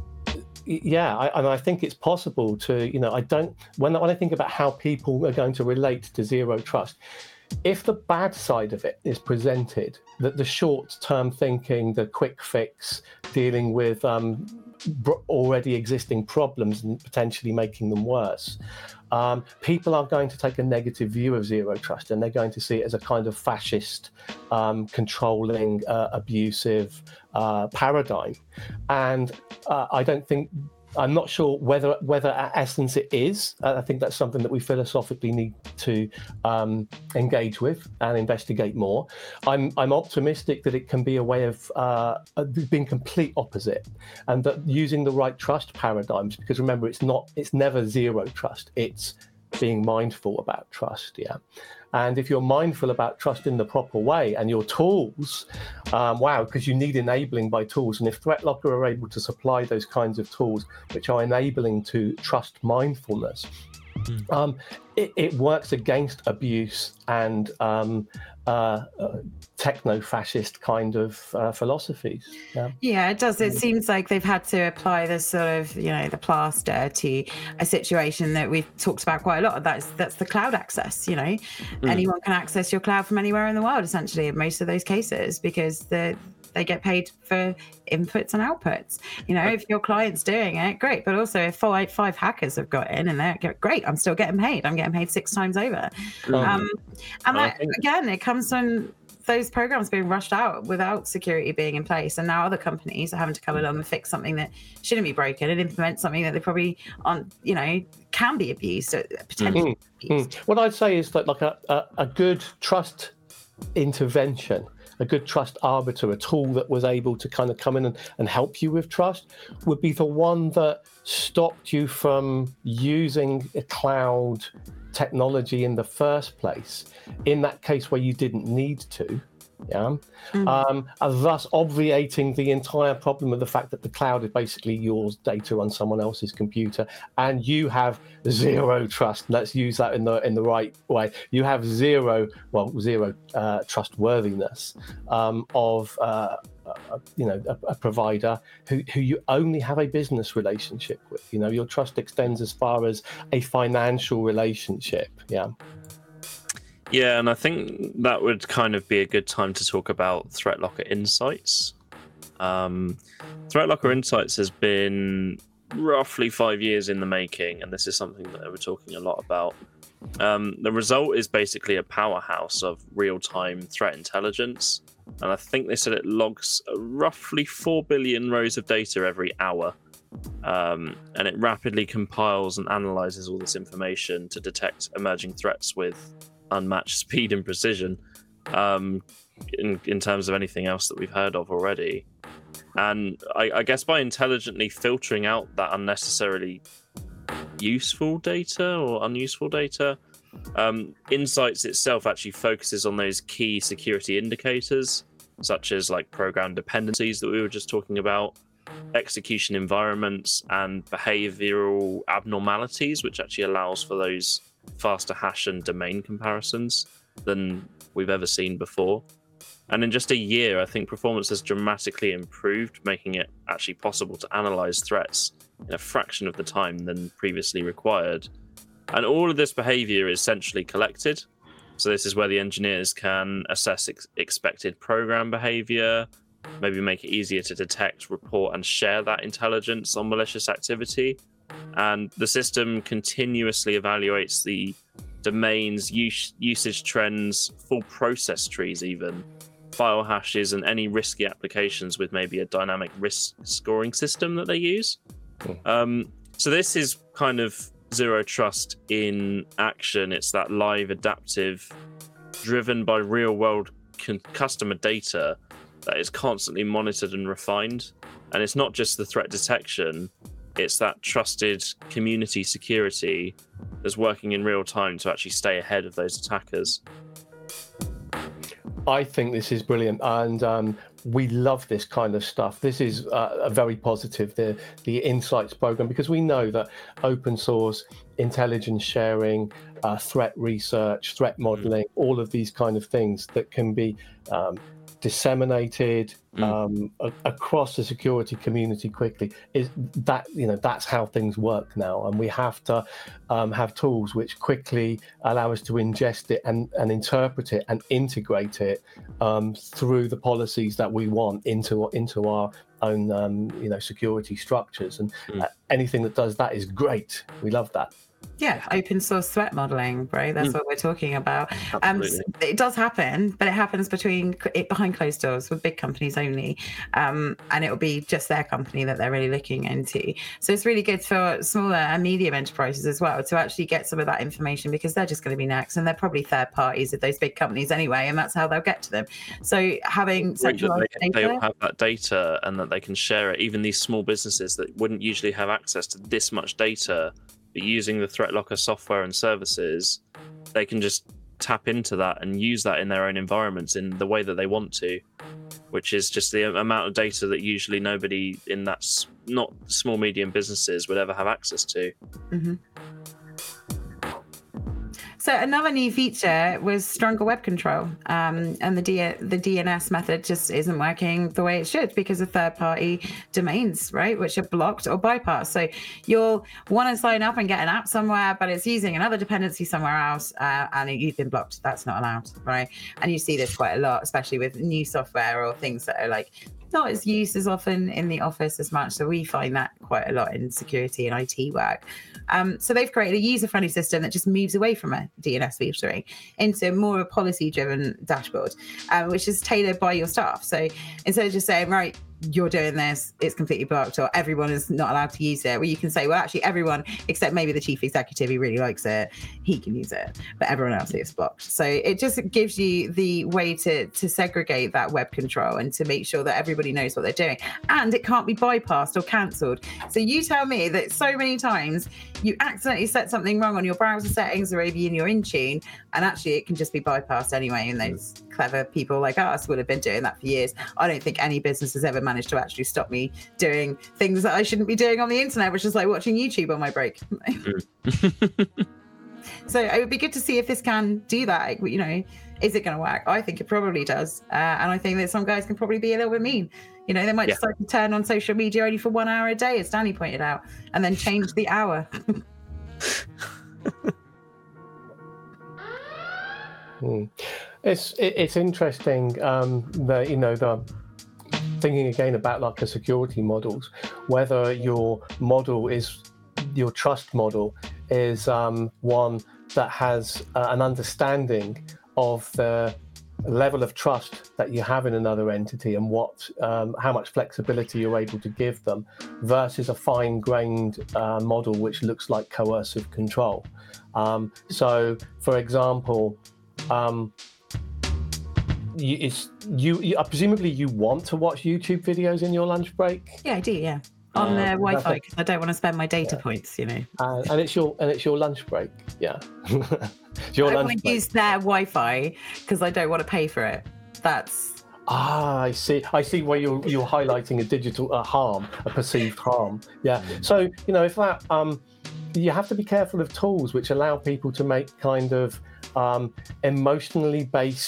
yeah, I, and I think it's possible to, you know, I don't when when I think about how people are going to relate to zero trust. If the bad side of it is presented, that the short-term thinking, the quick fix, dealing with um, already existing problems and potentially making them worse, um, people are going to take a negative view of zero trust, and they're going to see it as a kind of fascist, um, controlling, uh, abusive uh, paradigm. And uh, I don't think. I'm not sure whether, whether at essence it is. I think that's something that we philosophically need to um, engage with and investigate more. I'm I'm optimistic that it can be a way of uh, being complete opposite, and that using the right trust paradigms. Because remember, it's not, it's never zero trust. It's being mindful about trust. Yeah. And if you're mindful about trust in the proper way and your tools, um, wow, because you need enabling by tools. And if ThreatLocker are able to supply those kinds of tools, which are enabling to trust mindfulness, mm. um, it, it works against abuse and um, uh, uh, techno-fascist kind of uh, philosophies. Yeah. yeah, it does. It seems like they've had to apply this sort of, you know, the plaster to a situation that we've talked about quite a lot. That's that's the cloud access. You know, mm. anyone can access your cloud from anywhere in the world, essentially, in most of those cases, because the they get paid for inputs and outputs. You know, if your client's doing it, great. But also if five, five hackers have got in and they're great, I'm still getting paid. I'm getting paid six times over. Mm. Um, and that, think... again, it comes from those programs being rushed out without security being in place. And now other companies are having to come along and fix something that shouldn't be broken and implement something that they probably aren't, you know, can be abused, potentially mm-hmm. abused. Mm. What I'd say is that like a, a, a good trust intervention, a good trust arbiter, a tool that was able to kind of come in and, and help you with trust would be the one that stopped you from using a cloud technology in the first place, in that case where you didn't need to. Yeah, mm-hmm. um, and thus obviating the entire problem of the fact that the cloud is basically your data on someone else's computer, and you have zero trust. Let's use that in the in the right way. You have zero, well, zero uh, trustworthiness um, of uh, uh, you know a, a provider who who you only have a business relationship with. You know, your trust extends as far as a financial relationship. Yeah. Yeah, and I think that would kind of be a good time to talk about ThreatLocker Insights. Um, ThreatLocker Insights has been roughly five years in the making, and this is something that we're talking a lot about. Um, the result is basically a powerhouse of real-time threat intelligence, and I think they said it logs roughly four billion rows of data every hour. Um, and it rapidly compiles and analyzes all this information to detect emerging threats with unmatched speed and precision um, in, in terms of anything else that we've heard of already. And I, I guess by intelligently filtering out that unnecessarily useful data or unuseful data, um, Insights itself actually focuses on those key security indicators, such as like program dependencies that we were just talking about, execution environments, and behavioral abnormalities, which actually allows for those faster hash and domain comparisons than we've ever seen before. And in just a year, I think performance has dramatically improved, making it actually possible to analyze threats in a fraction of the time than previously required. And all of this behavior is centrally collected. So this is where the engineers can assess ex- expected program behavior, maybe make it easier to detect, report, and share that intelligence on malicious activity. And the system continuously evaluates the domains, use, usage trends, full process trees even, file hashes, and any risky applications with maybe a dynamic risk scoring system that they use. Cool. Um, so this is kind of Zero Trust in action. It's that live, adaptive, driven by real-world con- customer data that is constantly monitored and refined. And it's not just the threat detection, it's that trusted community security that's working in real time to actually stay ahead of those attackers. I think this is brilliant, and um, we love this kind of stuff. This is uh, a very positive, the the Insights program, because we know that open source intelligence sharing, uh, threat research, threat modeling, all of these kind of things that can be um, disseminated mm. um, a- across the security community quickly, is that, you know, that's how things work now, and we have to um, have tools which quickly allow us to ingest it and, and interpret it and integrate it um, through the policies that we want into into our own um, you know security structures, and mm. uh, anything that does that is great. We love that. Yeah, open source threat modeling, right? That's mm. what we're talking about. Um, so it does happen, but it happens between it behind closed doors with big companies only, um, and it will be just their company that they're really looking into. So it's really good for smaller and medium enterprises as well to actually get some of that information, because they're just going to be next, and they're probably third parties of those big companies anyway, and that's how they'll get to them. So having centralized they, data, they'll have that data and that they can share it. Even these small businesses that wouldn't usually have access to this much data, but using the ThreatLocker software and services, they can just tap into that and use that in their own environments in the way that they want to, which is just the amount of data that usually nobody in that s- not small, medium businesses would ever have access to. Mm-hmm. So another new feature was stronger web control, um, and the D- the D N S method just isn't working the way it should because of third-party domains, right, which are blocked or bypassed. So you'll want to sign up and get an app somewhere, but it's using another dependency somewhere else, uh, and you've been blocked. That's not allowed, right? And you see this quite a lot, especially with new software or things that are like not as used as often in the office as much. So we find that quite a lot in security and I T work. Um, so they've created a user-friendly system that just moves away from a D N S filtering into more of a policy-driven dashboard, um, which is tailored by your staff. So instead of just saying, right, you're doing this, it's completely blocked, or everyone is not allowed to use it, where you can say, well, actually everyone except maybe the chief executive, he really likes it, he can use it, but everyone else is blocked. So it just gives you the way to to segregate that web control and to make sure that everybody knows what they're doing, and it can't be bypassed or cancelled. So you tell me that so many times you accidentally set something wrong on your browser settings or maybe in your Intune, and actually it can just be bypassed anyway, and those clever people like us would have been doing that for years. I don't think any business has ever managed to actually stop me doing things that I shouldn't be doing on the internet, which is like watching YouTube on my break. So it would be good to see if this can do that. You know, is it going to work? I think it probably does, uh, and I think that some guys can probably be a little bit mean. You know, they might yeah. decide to turn on social media only for one hour a day, as Danny pointed out, and then change the hour. hmm. It's it, it's interesting. Um, the you know the. Thinking again about like the security models, whether your model is your trust model is um, one that has uh, an understanding of the level of trust that you have in another entity and what um, how much flexibility you're able to give them, versus a fine-grained uh, model which looks like coercive control. Um, so, for example. Um, You, it's you, you. Presumably, you want to watch YouTube videos in your lunch break. Yeah, I do. Yeah, on um, the Wi-Fi, because I don't want to spend my data yeah. points. You know, uh, and it's your and it's your lunch break. Yeah, it's your I lunch want to break. use their Wi-Fi because I don't want to pay for it. That's ah, I see. I see where you're you're highlighting a digital uh, harm, a perceived harm. Yeah. So you know, if that um, you have to be careful of tools which allow people to make kind of um, emotionally based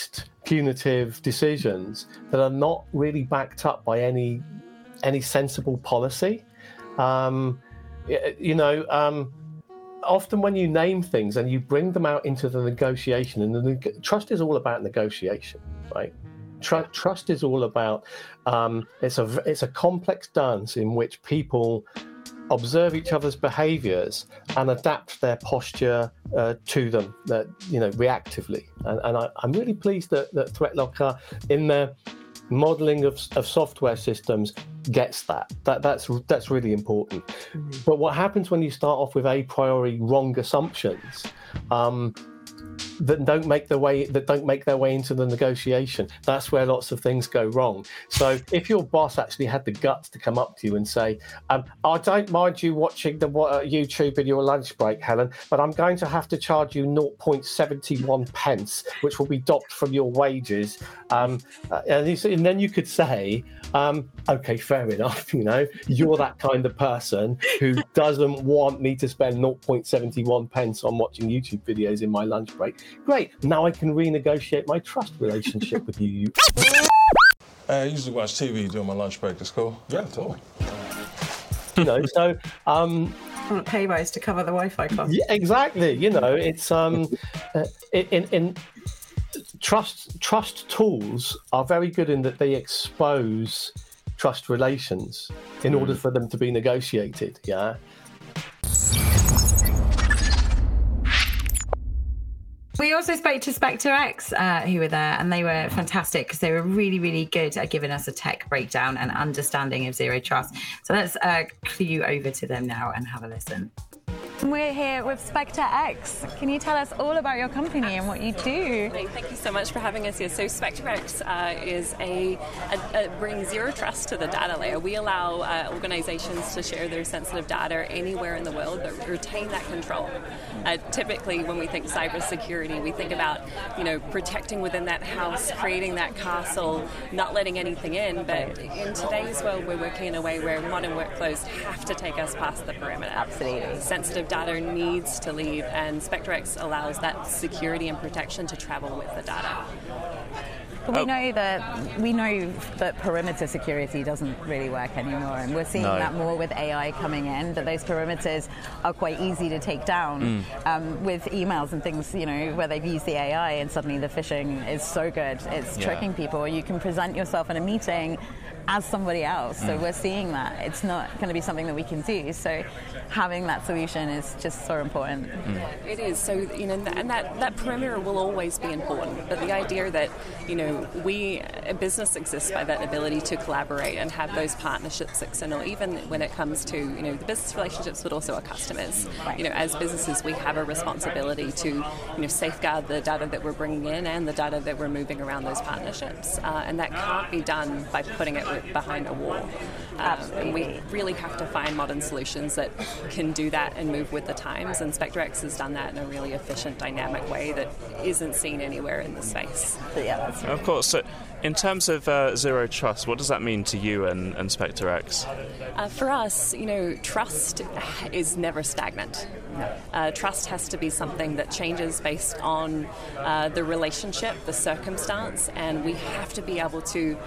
punitive decisions that are not really backed up by any any sensible policy. Um, you know, um, often when you name things and you bring them out into the negotiation, and the neg- trust is all about negotiation, right? Tr- trust is all about um, it's a it's a complex dance in which people observe each other's behaviours and adapt their posture uh, to them, that you know, reactively. And, and I, I'm really pleased that, that ThreatLocker, in their modelling of, of software systems, gets that. That that's that's really important. Mm-hmm. But what happens when you start off with a priori wrong assumptions um, that don't make their way that don't make their way into the negotiation? That's where lots of things go wrong. So if your boss actually had the guts to come up to you and say, um, "I don't mind you watching the uh, YouTube in your lunch break, Helen, but I'm going to have to charge you zero point seven one pence, which will be docked from your wages," um, and, you, and then you could say, um, "Okay, fair enough. You know, you're that kind of person who doesn't want me to spend zero point seven one pence on watching YouTube videos in my lunch break. Great, now I can renegotiate my trust relationship with you." I usually watch T V during my lunch break. That's cool. Yeah, totally. You know, so um, I want pay rise to cover the Wi-Fi cost. Yeah, exactly. You know, it's um, uh, in in trust trust tools are very good in that they expose trust relations in order for them to be negotiated. Yeah. We also spoke to SpectreX, uh, who were there, and they were fantastic because they were really, really good at giving us a tech breakdown and understanding of Zero Trust. So let's uh, clue you over to them now and have a listen. We're here with SpectreX. Can you tell us all about your company and what you do? Thank you so much for having us here. So SpectreX uh, is a, a, a bring zero trust to the data layer. We allow uh, organizations to share their sensitive data anywhere in the world, but retain that control. Uh, typically, when we think cybersecurity, we think about, you know, protecting within that house, creating that castle, not letting anything in. But in today's world, we're working in a way where modern workflows have to take us past the perimeter. Absolutely. Sensitive data needs to leave, and SpectreX allows that security and protection to travel with the data. We know that we know that perimeter security doesn't really work anymore, and we're seeing No. that more with A I coming in. That those perimeters are quite easy to take down Mm. um, with emails and things. You know, where they've used the A I, and suddenly the phishing is so good, it's Yeah. tricking people. You can present yourself in a meeting as somebody else. So Mm. we're seeing that it's not going to be something that we can do. So having that solution is just so important. It is. So, you know, and that, that perimeter will always be important. But the idea that, you know, we, a business exists by that ability to collaborate and have those partnerships external, even when it comes to, you know, the business relationships, but also our customers. You know, as businesses, we have a responsibility to, you know, safeguard the data that we're bringing in and the data that we're moving around those partnerships. Uh, and that can't be done by putting it behind a wall. Um, and we really have to find modern solutions that can do that and move with the times, and SpectreX has done that in a really efficient, dynamic way that isn't seen anywhere in the space. Yeah, that's Of course. So, in terms of uh, zero trust, what does that mean to you and, and SpectreX? Uh, for us, you know, trust is never stagnant. Uh, trust has to be something that changes based on uh, the relationship, the circumstance, and we have to be able to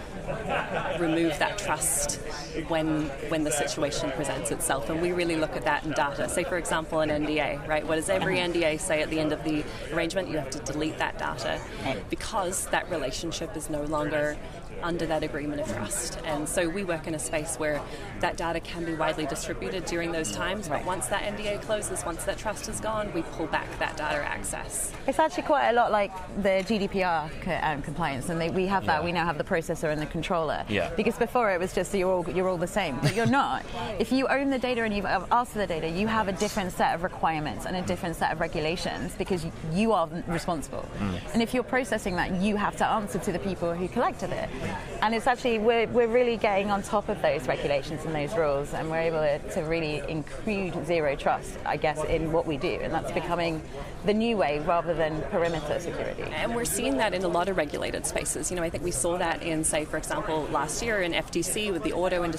remove that trust when when the situation presents itself. And we really look at that in data. Say, for example, an N D A, right? What does every N D A say at the end of the arrangement? You have to delete that data because that relationship is no longer under that agreement of trust. And so we work in a space where that data can be widely distributed during those times, but once that N D A closes, once that trust is gone, we pull back that data access. It's actually quite a lot like the G D P R co- um, compliance, and they, we have that. Yeah. We now have the processor and the controller. Yeah. Because before it was just you're all you're all the same, but you're not. If you own the data and you've asked for the data, you have a different set of requirements and a different set of regulations because you are responsible. Mm. And if you're processing that, you have to answer to the people who collected it. And it's actually we're we're really getting on top of those regulations and those rules, and we're able to, to really include zero trust, I guess, in what we do, and that's becoming the new way rather than perimeter security. And we're seeing that in a lot of regulated spaces. You know, I think we saw that in, say, for example, last year in F T C with the auto and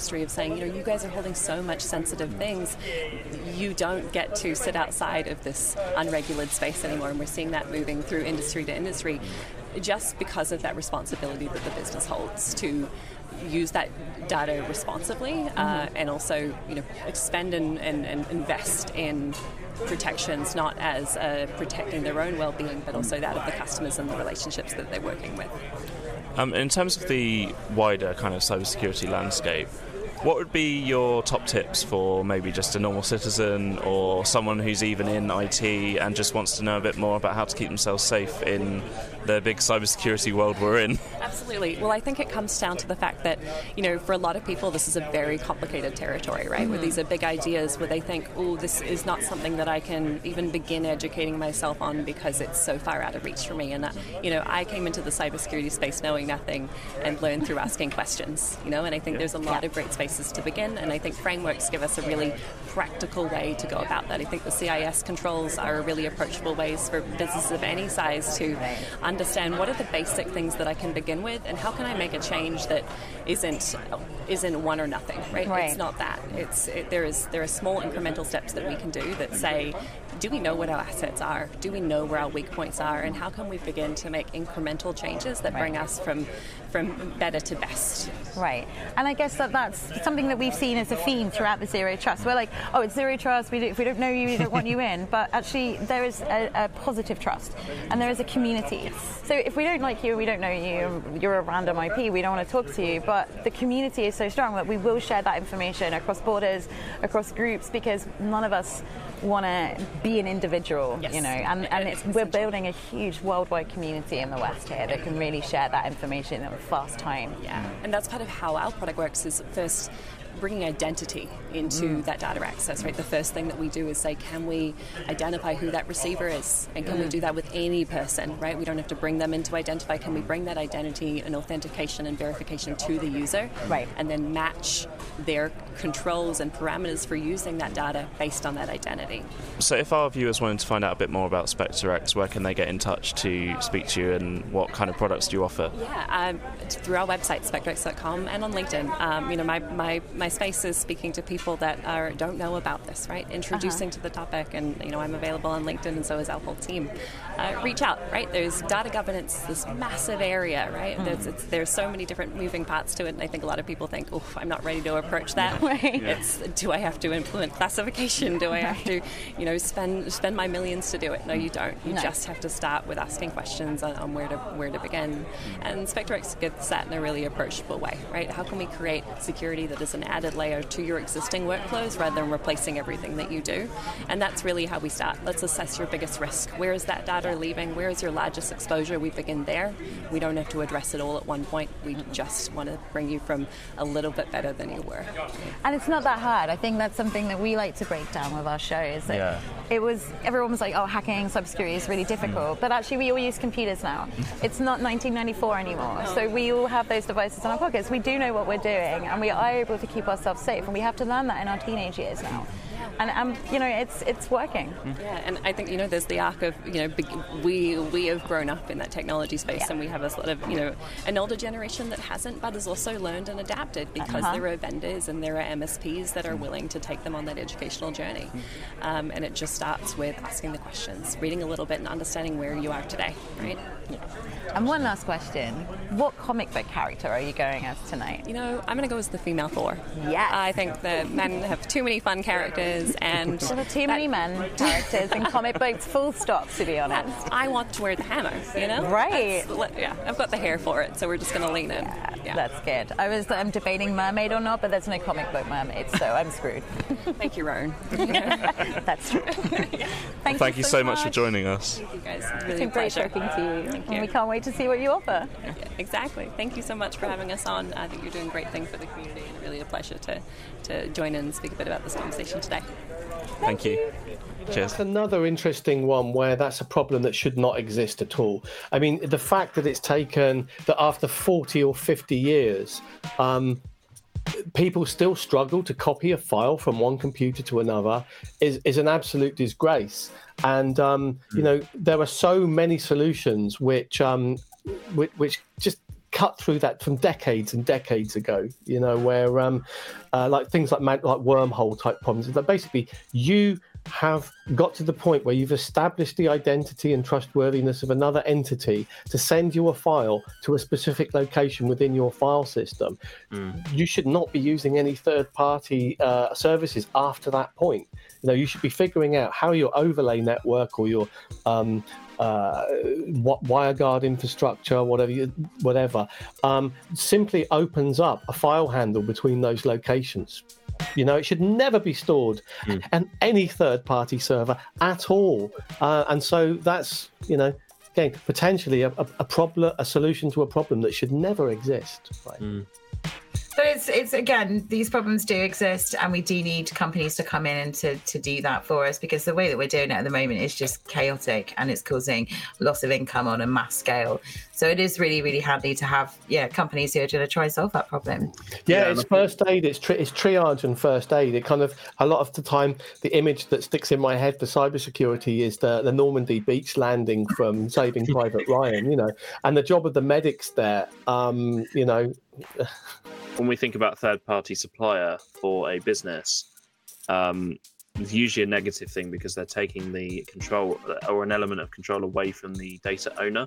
industry of saying, you know, you guys are holding so much sensitive things, you don't get to sit outside of this unregulated space anymore. And we're seeing that moving through industry to industry just because of that responsibility that the business holds to use that data responsibly, uh, mm-hmm. and also, you know, expend and, and, and invest in protections, not as uh, protecting their own well-being, but also that of the customers and the relationships that they're working with. Um, in terms of the wider kind of cybersecurity landscape, what would be your top tips for maybe just a normal citizen or someone who's even in I T and just wants to know a bit more about how to keep themselves safe in the big cybersecurity world we're in? Absolutely. Well, I think it comes down to the fact that, you know, for a lot of people, this is a very complicated territory, right? Mm-hmm. Where these are big ideas where they think, oh, this is not something that I can even begin educating myself on because it's so far out of reach for me. And, uh, you know, I came into the cybersecurity space knowing nothing and learned through asking questions, you know, and I think there's a lot of great spaces to begin. And I think frameworks give us a really practical way to go about that. I think the C I S controls are really approachable ways for businesses of any size to understand what are the basic things that I can begin with and how can I make a change that isn't isn't one or nothing, right? right. It's not that. It's it, there is there are small incremental steps that we can do that say, do we know what our assets are? Do we know where our weak points are? And how can we begin to make incremental changes that right. bring us from from better to best? Right. And I guess that that's something that we've seen as a theme throughout the Zero Trust. We're like, oh, it's Zero Trust. We do, if we don't know you, we don't want you in. But actually, there is a, a positive trust, and there is a community. So if we don't like you, we don't know you, you're a random I P, we don't want to talk to you. But the community is so strong that we will share that information across borders, across groups, because none of us want to be an individual, yes. you know, and, and it's, we're building a huge worldwide community in the West here that can really share that information in a fast time. Yeah, and that's part of how our product works is first bringing identity into mm. that data access, right? The first thing that we do is say, can we identify who that receiver is? And can mm. we do that with any person, right? We don't have to bring them in to identify. Can we bring that identity and authentication and verification to the user? Right. And then match their controls and parameters for using that data based on that identity. So if our viewers wanted to find out a bit more about SpectreX, where can they get in touch to speak to you and what kind of products do you offer? Yeah, um, through our website, spectrex dot com, and on LinkedIn. Um, you know, my, my, my space is speaking to people that are, don't know about this, right? Introducing uh-huh. to the topic, and you know, I'm available on LinkedIn, and so is our whole team. Uh, reach out, right? There's data governance, this massive area, right? Mm. There's, it's, there's so many different moving parts to it, and I think a lot of people think, oh, I'm not ready to approach that. Right. Yeah. It's, do I have to implement classification? Do I have to, you know, spend spend my millions to do it? No, you don't. You no. just have to start with asking questions on, on where to where to begin. And SpectreX gets that in a really approachable way, right? How can we create security that is an added layer to your existing workflows rather than replacing everything that you do? And that's really how we start. Let's assess your biggest risk. Where is that data leaving? Where is your largest exposure? We begin there. We don't have to address it all at one point. We just want to bring you from a little bit better than you were. And it's not that hard. I think that's something that we like to break down with our show. Is that yeah. it was everyone was like, oh, hacking cybersecurity is really difficult, but actually we all use computers now. It's not nineteen ninety-four anymore. So we all have those devices in our pockets. We do know what we're doing, and we are able to keep ourselves safe. And we have to learn that in our teenage years now. And um, you know, it's it's working. Yeah, and I think you know, there's the arc of you know, big, we we have grown up in that technology space, yeah. and we have a sort of you know, an older generation that hasn't, but has also learned and adapted because uh-huh. there are vendors and there are M S Ps that are willing to take them on that educational journey. Um, and it just starts with asking the questions, reading a little bit, and understanding where you are today, right? Yeah. And one last question: what comic book character are you going as tonight? You know, I'm going to go as the female Thor. Yes. I think the men have too many fun characters. And there are too many men characters in comic books, full stop, to be honest. I want to wear the hammer, you know? Right. That's, yeah, I've got the hair for it, so we're just going to lean in. Yeah, yeah. That's good. I was I'm debating mermaid or not, but there's no comic book mermaid, so I'm screwed. Thank you, Rowan. That's true. Yeah. Thank, Thank you so, so much. much for joining us. Thank you, guys. It's really been great pleasure. talking to you. Thank and you. we can't wait to see what you offer. Yeah, exactly. Thank you so much for having us on. I think you're doing a great thing for the community, and really a pleasure to, to join in and speak a bit about this conversation today. Thank you. Cheers. That's another interesting one where that's a problem that should not exist at all. I mean, the fact that it's taken that after forty or fifty years, um, people still struggle to copy a file from one computer to another is, is an absolute disgrace. And, um, mm. you know, there are so many solutions which, um, which, which just cut through that from decades and decades ago, you know, where um, uh, like things like like wormhole type problems, that basically you have got to the point where you've established the identity and trustworthiness of another entity to send you a file to a specific location within your file system. Mm. You should not be using any third-party uh, services after that point. You know, you should be figuring out how your overlay network or your um, uh, what WireGuard infrastructure, whatever, you, whatever, um, simply opens up a file handle between those locations. You know, it should never be stored mm. on any third-party server at all. Uh, and so that's, you know, again, potentially a, a, a problem, a solution to a problem that should never exist. Right? Mm. But it's, it's again, these problems do exist, and we do need companies to come in and to, to do that for us, because the way that we're doing it at the moment is just chaotic, and it's causing loss of income on a mass scale. So it is really, really handy to have, yeah, companies who are going to try and solve that problem. Yeah, yeah, it's first aid, it's, tri- it's triage and first aid. It kind of, a lot of the time, the image that sticks in my head for cybersecurity is the, the Normandy beach landing from Saving Private Ryan, you know, and the job of the medics there, um, you know... When we think about third-party supplier for a business, um, it's usually a negative thing because they're taking the control or an element of control away from the data owner.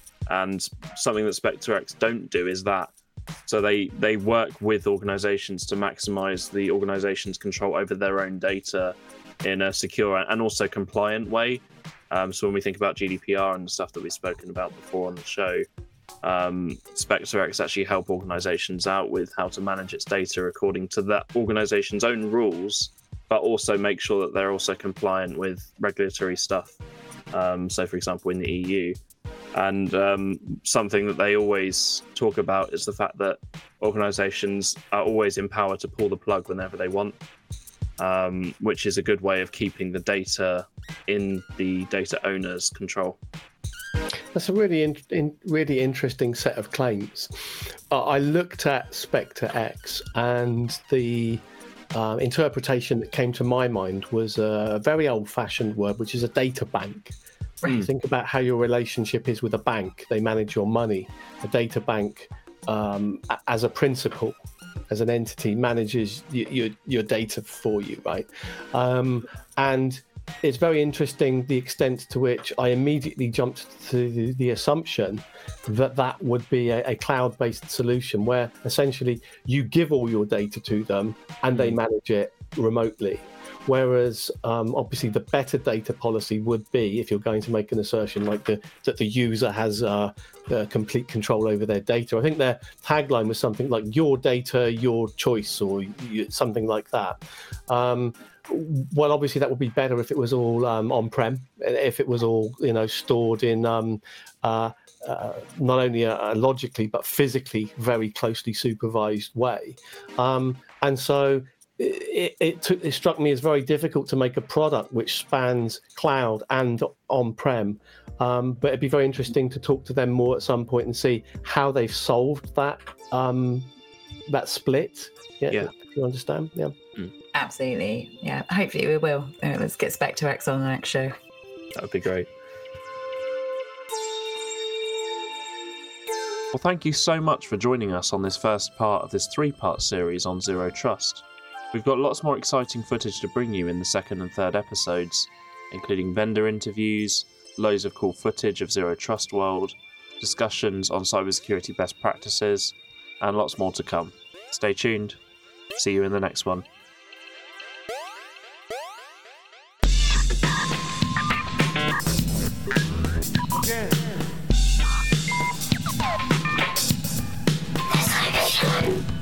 And something that SpectreX don't do is that. So they, they work with organizations to maximize the organization's control over their own data in a secure and also compliant way. Um, so when we think about G D P R and the stuff that we've spoken about before on the show, um, SpectreX actually help organizations out with how to manage its data according to that organization's own rules, but also make sure that they're also compliant with regulatory stuff. Um, so, for example, in the E U. And um, something that they always talk about is the fact that organizations are always empowered to pull the plug whenever they want, um, which is a good way of keeping the data in the data owner's control. That's a really, in, in, really interesting set of claims. Uh, I looked at SpectreX, and the uh, interpretation that came to my mind was a very old-fashioned word, which is a data bank. Right. Think about how your relationship is with a bank. They manage your money. A data bank, um, as a principle, as an entity, manages y- your your data for you, right? Um, and it's very interesting the extent to which I immediately jumped to the, the assumption that that would be a, a cloud-based solution where essentially you give all your data to them and they manage it remotely. Whereas um, obviously the better data policy would be, if you're going to make an assertion like the, that the user has uh, uh, complete control over their data. I think their tagline was something like "your data, your choice," or you, something like that. Um, well, obviously that would be better if it was all um, on-prem, if it was all, you know, stored in um, uh, uh, not only a, a logically but physically very closely supervised way. Um, and so. It, it, took, it struck me as very difficult to make a product which spans cloud and on-prem, um, but it'd be very interesting to talk to them more at some point and see how they've solved that um, that split. Yeah, yeah. You understand? Yeah, mm. Absolutely. Yeah, hopefully we will. Uh, let's get SpectreX on the next show. That would be great. Well, thank you so much for joining us on this first part of this three-part series on Zero Trust. We've got lots more exciting footage to bring you in the second and third episodes, including vendor interviews, loads of cool footage of Zero Trust World, discussions on cybersecurity best practices, and lots more to come. Stay tuned. See you in the next one. Yeah.